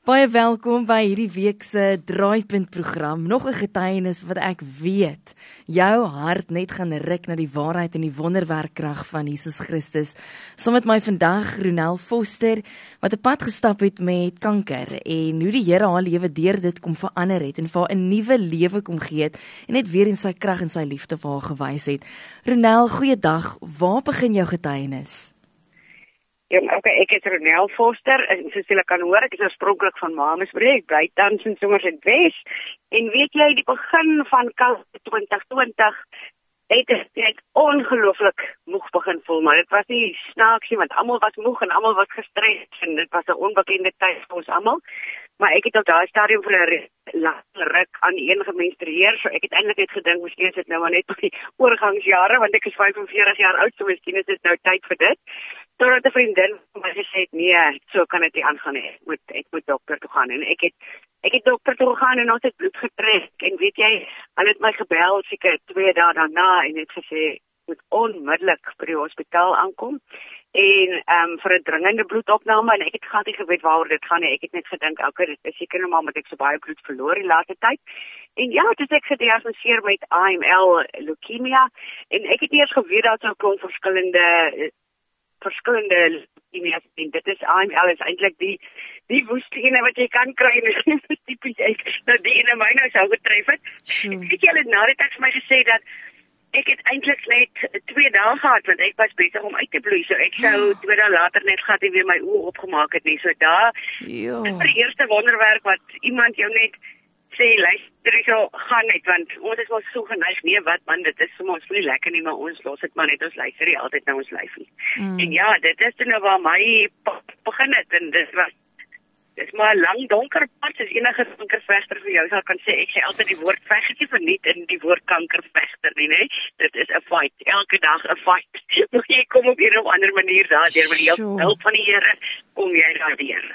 Baie welkom by hierdie week se Draaipunt program. Nog 'n getuienis wat ek weet jou hart net gaan ruk na die waarheid en die wonderwerkkrag van Jesus Christus. Saam met my vandag Ronel Foster wat 'n pad gestap het met kanker en hoe die Here haar lewe deur dit kom verander het en vir haar 'n nuwe lewe kom gee het en net weer in sy krag en sy liefde vir haar gewys het. Ronel, goeiedag. Waar begin jou getuienis? Ja, ek is Ronel Foster, en soos julle kan hoor, ek is oorspronklik van Mamasbury, ek bly tans in Somerset-Wes, en weet jy, die begin van 2020, het ek ongelooflik moeg begin voel, maar dit was nie snaaksie, want almal was moeg en almal was gestres, en dit was 'n onbekende tyd vir ons almal, maar ek het op daai stadium vir 'n lang ruk aan een gemenstrueer, so ek het eintlik net gedink, miskien is dit nou maar net op die oorgangsjare, want ek is 45 jaar oud, so miskien is dit nou tyd vir dit. Totdat 'n vriendin vir my gesê het, nee, so kan dit nie aangaan nie. Ek moet dokter toe gaan. En ek het dokter toe gegaan en ons het bloed getrek. En weet jy, hulle het my gebel seker 2 dae daarna en het gesê, moet onmiddellik by die hospitaal aankom. En vir 'n dringende bloedopname, en ek het glad nie geweet waaroor dit gaan nie. Ek het net gedink, okay, dit is seker net maar omdat ek so baie bloed verloor die laaste tyd. En ja, dis ek gediagnoseer met AML leukemia. En ek het eers geweet dat so 'n klomp verskillende leukemias, en dit is AML is eintlik die woeste ene wat jy kan kry, en tipies dat die ene my nou sou getref het. Weet jy, hulle het na die tyd vir my gesê dat ek het eintlik net 2 dae gehad, want ek was besig om uit te bloei, so ek sou 2 dae later net gehad en weer my oë opgemaak het nie, so daar, dit is die eerste wonderwerk wat iemand jou net sê, luister, so gaan net, want ons is maar so geneig, nee wat man, dit is vir ons nie lekker nie, maar ons los het maar net, ons luister nie altyd na ons lyfie. En ja, dit is nou waar my pad begin het, en dit is maar 'n lang donker pad, soos enige kankervegter vir jou sal kan sê, ek sê altyd die woord veg is nie verniet in die woord kankervegter nie, nee, dit is 'n fight, elke dag 'n fight, moet jy kom op een of ander manier daardeur, met die hulp van die Here, kom jy daardeur.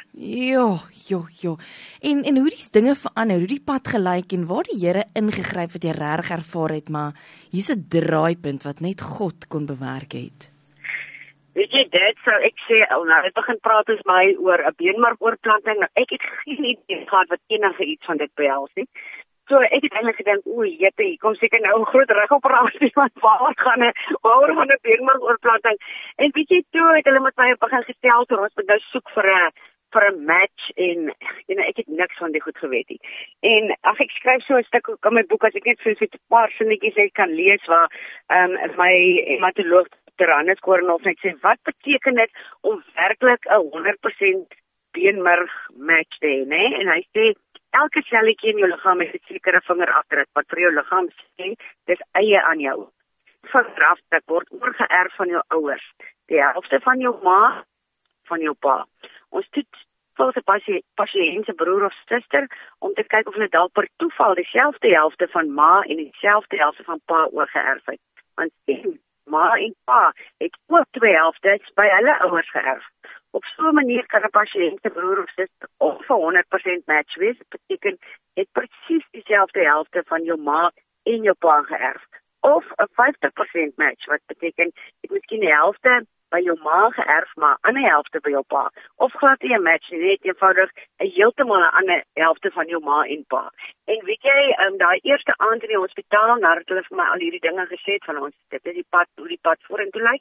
Jo. En hoe die dinge verander, hoe die pad gelyk en waar die Here ingegryp wat jy reg ervaar het, maar hier's 'n draaipunt wat net God kon bewerk het. Weet jy, dit sou ek sê, nou het begin praat ons my oor 'n beenmarkoortplanting, nou ek het geen idee gehad wat enige iets van dit behels nie. So ek het eintlik gedink, jette, hier kom seker nou 'n groot regoperasie, want waaroor gaan 'n beenmarkoortplanting? En weet jy, toe het hulle met my begin gestel, so ons moet nou soek vir 'n match, en ek het niks van die goed geweet nie. En ek skryf so 'n stuk in my boek, as ek net so 'n paar sinnetjies ek kan lees, waar my hematoloog Hannes Koornhof net sê, wat beteken dit om werklik 'n 100% beenmerg match te hê, né? En hy sê, elke selletjie in jou liggaam het 'n sekere vingerafdruk wat vir jou liggaam sê, dis eie aan jou. Vingerafdruk word oorgeerf van jou ouers, die helfte van jou ma, van jou pa. Ons toets vir 'n pasiënt se broer of suster om te kyk of hulle dalk per toeval dieselfde helfte van ma en dieselfde helfte van pa oorgeerf het. Want ma en pa het ook 2 helftes by hulle ouers geërf. Op so 'n manier kan 'n pasiënt se broer of suster of 100% match wees. Dit beteken het presies dieselfde helfte van jou ma en jou pa geërf. Of 'n 50% match, wat beteken het miskien die helfte by jou ma geërf, maar 'n ander helfte by jou pa. Of glad nie 'n match nie, net eenvoudig 'n heeltemal 'n ander helfte van jou ma en pa. En weet jy, daai eerste aand in die hospitaal, nadat hulle vir my al hierdie dinge gesê het van ons, dit is die pad, hoe die pad vorentoe lyk,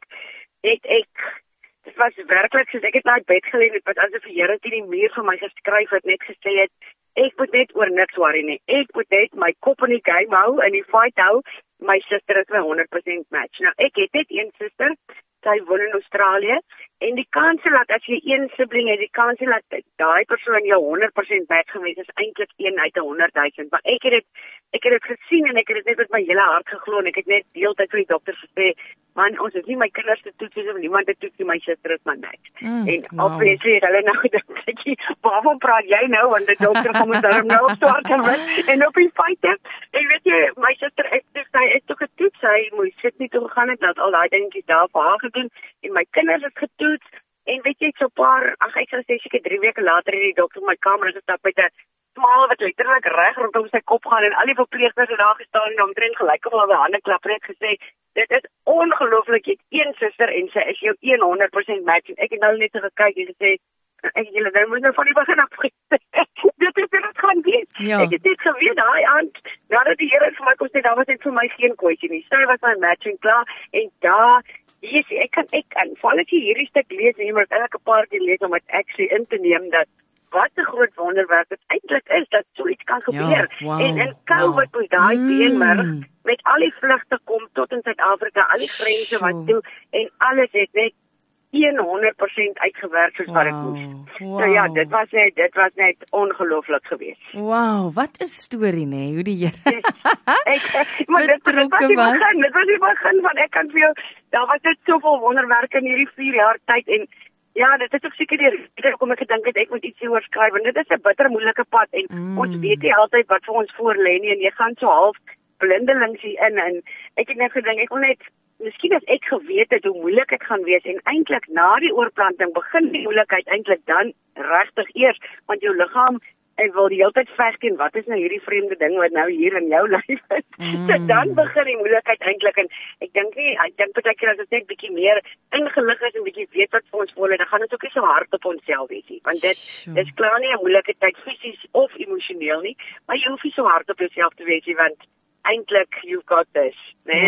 dit was werklik, soos ek het na die bed gelê, dit was asof die Here teen die muur vir my geskryf het, net gesê het, ek moet net oor niks worry nie, ek moet net my kop in die game hou, en die fight hou, my suster is my 100% match. Nou, ek het net een suster, sy woon in Australië, en die kans dat as jy een sibling het, die kans dat daai persoon jou 100% match gewees is eintlik 1 uit 100,000, maar ek het dit gesien, en ek het dit net met my hele hart geglo, en ek het net deeltyd vir die dokter gesê, man, ons is nie my kinders te toets, of niemand te toets, my suster is my match. En obviously het hulle nou gedink, waarvan praat jy nou, want die dokter kom ons daarom nou op swart en wit, en op die feite, en weet jy, my suster, sy het toe getoets, sy moes sit nie toe gegaan het, dat al die dingetjies daar vir haar gedoen, en my kinders het getoets, en weet jy, so ek sal sê, seker 3 weke later in die dokter my kamer gestap met 'n smaal wat letterlik reg rondom sy kop gaan, en al die verpleegsters het daar gestaan, en omtrent gelyk of hulle hande klap, en het gesê, dit is ongelooflik, jy het een suster, en sy is jou 100% match, en ek het nou net so gekyk, en gesê, ek julle nou moet nou van die begin af Ja. Ek het net geweet daai aand, nadat die Here vir my kom sê, daar was net vir my geen kwessie nie. Sy was my matching klaar en daar yes, ek kan val ek hierdie stuk lees en maar elke paar keer lees om dit actually in te neem dat wat 'n groot wonderwerk dit eintlik is dat so iets kan gebeur. Wow, en COVID was daai beenmerg met al die vlugte kom tot in Suid-Afrika, al die grense wat toe en alles het net 100% uitgewerk soos wat dit moes. Nou ja, dit was net ongelooflik geweest. Wow, wat 'n storie nê, hoe die Here. Maar dit was die begin van ek kan vir jou, daar was net soveel wonderwerke in hierdie 4 jaar tyd en ja, dit is ook seker die rede hoekom ek gedink het ek moet iets hieroor skryf want dit is 'n bitter moeilike pad en ons weet nie altyd wat vir ons voor lê nie en jy gaan so half blindelings hier in en ek het net gedink ek wil net miskien as ek geweet het hoe moeilik dit gaan wees en eintlik na die oorplanting begin die moeilikheid eintlik dan regtig eers want jou liggaam en wil die hele tyd veg teen wat is nou hierdie vreemde ding wat nou hier in jou lyf is. So dan begin die moeilikheid eintlik en ek dink partykeer as dit net bietjie meer ingelig is en bietjie weet wat vir ons voor lê, dan gaan ons ook nie so hard op onsself wees nie. Want dit is klaar nie 'n moeilike tyd fisies of emosioneel nie, maar jy hoef nie so hard op jouself te wees nie want eintlik you've got this. Nee,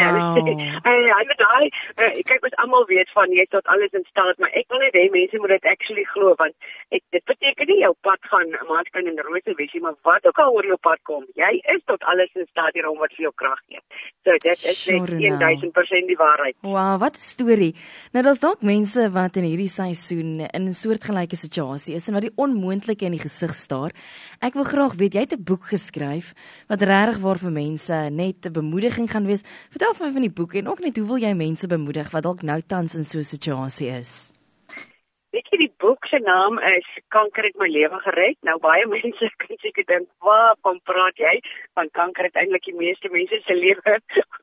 kyk ons almal weet van jy tot alles in staat, maar ek wil net hê mense moet dit actually glo want dit beteken nie jou pad gaan maatskappy en rose wees nie, maar wat ook al oor jou pad kom, jy is tot alles in staat hierom wat vir jou krag gee. So dit is net 1000% die waarheid. Wow, wat 'n storie. Nou daar's dalk mense wat in hierdie seisoen in 'n soortgelyke situasie is en wat die onmoontlike in die gesig staar. Ek wil graag weet, jy het 'n boek geskryf wat regtig waar vir mense net 'n bemoediging gaan wees. Vertel vir my van die boek en ook net hoe wil jy mense bemoedig wat dalk nou tans in so 'n situasie is? Weet jy, die boek se naam is Kanker het my lewe gered. Nou baie mense kan seker dink, "Waarvan praat jy?" Want kanker het eintlik die meeste mense se lewe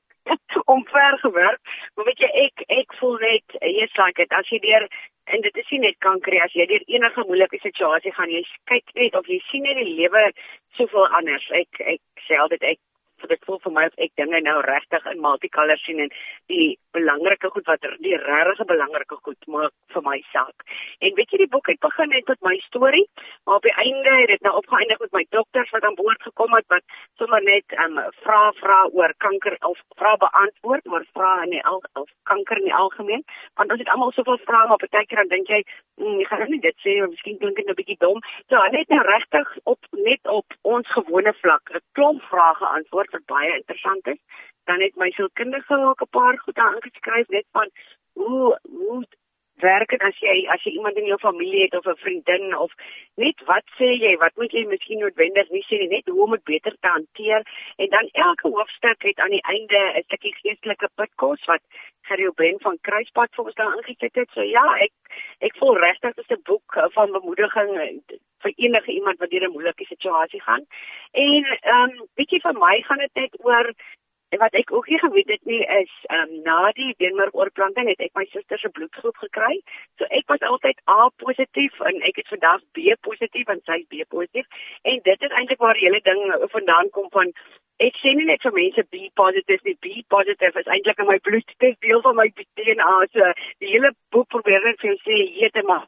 omvergewerk. Maar weet jy, ek voel net, yes, like it, as jy deur en dit is nie net kanker, as jy deur enige moeilike situasie gaan, jy kyk net of jy sien net die lewe soveel anders. Ek sê altyd dit voel vir my of ek dinge nou regtig in multicolor sien en die belangrike goed wat die regtig belangrike goed maak vir my saak. En weet jy, die boek het begin net met my storie, maar op die einde het dit nou opgeëindig met my dokters wat aan boord gekom het wat sommer net vra oor kanker of vra beantwoord oor of kanker in die algemeen, want ons het almal soveel vrae maar partykeer dan dink jy gaan nou nie dit sê of miskien klink dit 'n bietjie dom. So net nou regtig net op ons gewone vlak 'n klomp vrae geantwoord wat baie interessant is. Dan het my sielkundige ook 'n paar goed aangeskryf net van hoe werk dit as jy iemand in jou familie het of 'n vriendin of net wat sê jy, wat moet jy miskien noodwendig nie sê nie, net hoe om dit beter te hanteer en dan elke hoofstuk het aan die einde 'n stukkie geestelike pitkos wat Gerrie Ben van Kruispad vir ons daar ingesit het. So ja, ek voel regtig dit is 'n boek van bemoediging vir enige iemand wat deur 'n moeilike situasie gaan. En weet jy, vir my gaan dit net oor wat ek ook nie geweet het nie is na die beenmergoorplanting het ek my suster se bloedgroep gekry. So ek was altyd A positief en ek is vandag B positief en sy is B positief. En dit is eintlik waar die hele ding vandaan kom van ek sê nie net vir mense B positief nie, B positief is eintlik in my bloed, dit is deel van my DNA. So die hele boek probeer net vir jou sê jete maar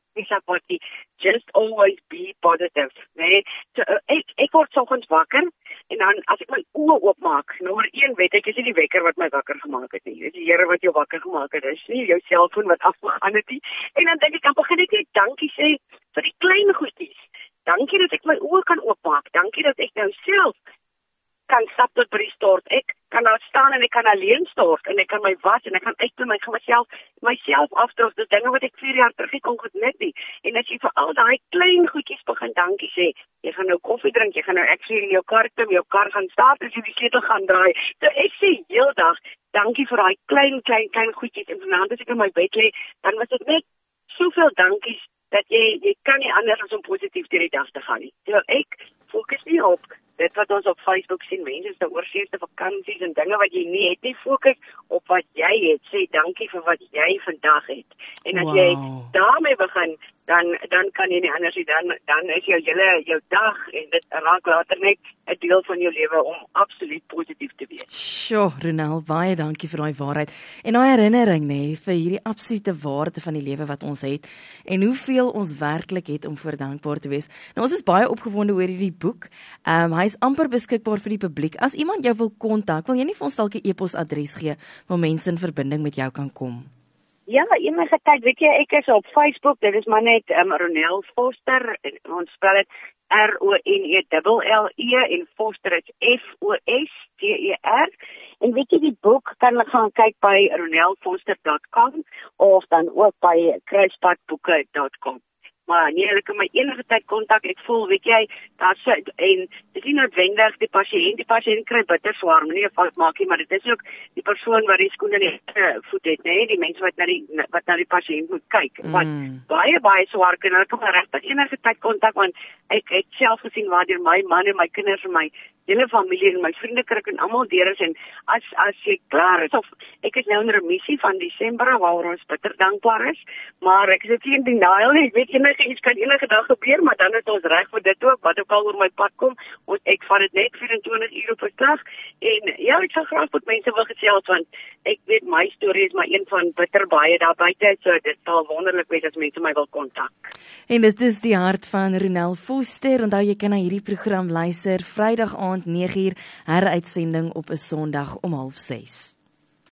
just always be positive, nee. So ek word soggens wakker en dan as ek my oë oopmaak, nommer 1 weet ek is nie die wekker wat my wakker gemaak het nie. Dis die Here wat jou wakker gemaak het. Dis nie jou selfoon wat afgegaan het nie. En dan dink ek dan begin ek net dankie sê vir die klein goedjies. Dankie dat ek my oë kan oopmaak. Dankie dat ek nou self kan stap tot by die stort. Ek kan daar staan en ek kan alleen stort en ek kan my was en ek kan uitklim, ek gaan myself afdroog. Dis dinge wat ek 4 jaar terug nie kon net nie. En as jy vir al daai klein goedjies begin dankie sê, jy gaan nou koffie drink, jy gaan nou actually in jou kar klim, jou kar gaan start as jy die sleutel gaan draai. So ek sê heeldag dankie vir daai klein goedjies en vanaand as ek in my bed lê, dan was dit net soveel dankies dat jy kan nie anders as om positief deur die dag te gaan nie. So ek fokus nie op dit wat ons op Facebook sien, mense is nou oorseese vakansies en dinge wat jy nie het nie, fokus op wat jy het, sê dankie vir wat jy vandag het. En as jy daarmee begin, dan kan jy nie anders nie, dan is jou dag en dit raak later net 'n deel van jou lewe om absoluut positief te wees. Sjoe, Ronel, baie dankie vir daai waarheid en daai herinnering nê vir hierdie absolute waarde van die lewe wat ons het en hoeveel ons werklik het om voor dankbaar te wees. Nou ons is baie opgewonde oor hierdie boek. Hy is amper beskikbaar vir die publiek. As iemand jou wil kontak, wil jy nie vir ons dalk 'n e-posadres gee waar mense in verbinding met jou kan kom? Ja, enige tyd, weet jy, ek is op Facebook, dit is maar net Ronel Foster, ons spel dit RONELLE en Foster is FOSTER. En weet jy, die boek kan jy gaan kyk by ronelfoster.com of dan ook by kruispadboeke.com. Maar nee, hulle kan my enige tyd kontak. Ek voel, weet jy, en dit is nie noodwendig die pasiënt kry bitter swaar, nie 'n fout maak nie, maar dit is ook die persoon wat die skoene in die voet het, nê, die mense wat na die pasiënt moet kyk. Wat baie swaar kan, hulle kan my regtig enige tyd kontak, want ek het self gesien waardeur my man en my kinders en my hele familie en my vriendekring en almal deur is, en as jy klaar is, of ek is nou in remissie van Desember waaroor ons bitter dankbaar is, maar ek is dit nie in denial nie, ek weet iets kan enige dag gebeur, maar dan is ons reg vir dit ook, wat ook al oor my pad kom, want ek vat dit net 24 uur op 'n dag, en ja, ek sal graag met mense wil gesels, want ek weet my storie is maar een van bitter baie daar buite, so dit sal wonderlik wees as mense my wil kontak. En dit is die hart van Ronel Foster. Onthou jy kan na hierdie program luister Vrydag aand 9uur, heruitsending op 'n Sondag om 5:30.